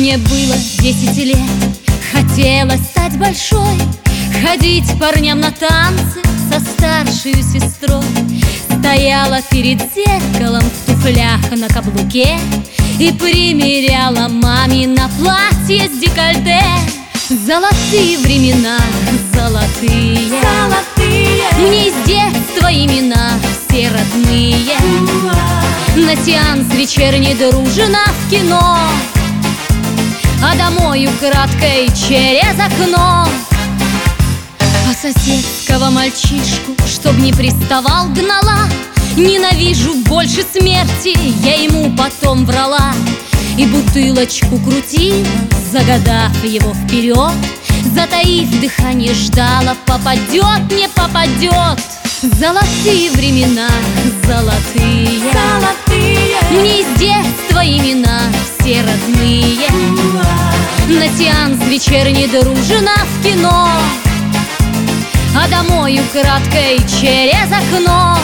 Мне было 10 лет, хотелось стать большой, ходить парням на танцы со старшей сестрой. Стояла перед зеркалом в туфлях на каблуке и примеряла мамино платье с декольте. Золотые времена, золотые, мне с детства имена все родные. На сеанс вечерний дружина в кино, а домой украдкой через окно. А соседского мальчишку, чтоб не приставал, гнала. Ненавижу больше смерти, я ему потом врала. И бутылочку крутила, загадав его вперед. Затаив дыхание, ждала, попадет, не попадет. Золотые времена, золотые, мне с детства имена все родные. На сеанс вечерний дружина в кино, а домой украдкой через окно.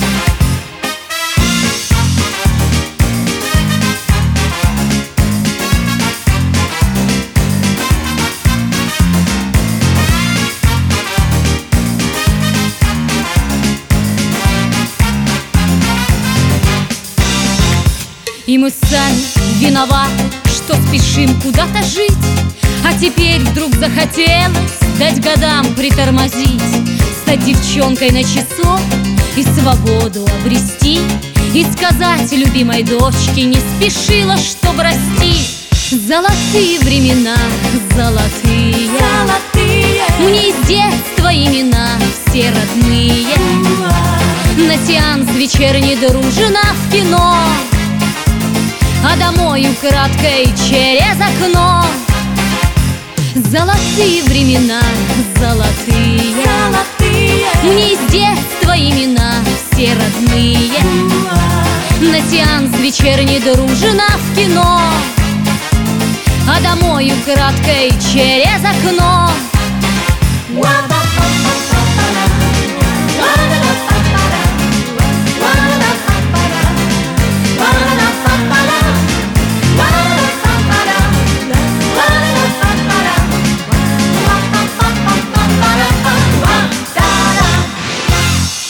И мы сами виноваты, что спешим куда-то жить. А теперь вдруг захотелось дать годам притормозить, стать девчонкой на часок и свободу обрести. И сказать любимой дочке: не спешила, чтоб расти. Золотые времена, золотые, мне с детства имена все родные. На сеанс вечерний дружина в кино, а домой украдкой через окно. Золотые времена, золотые, мне с детства имена все родные. На сеанс вечерний дружина в кино, а домой украдкой через окно.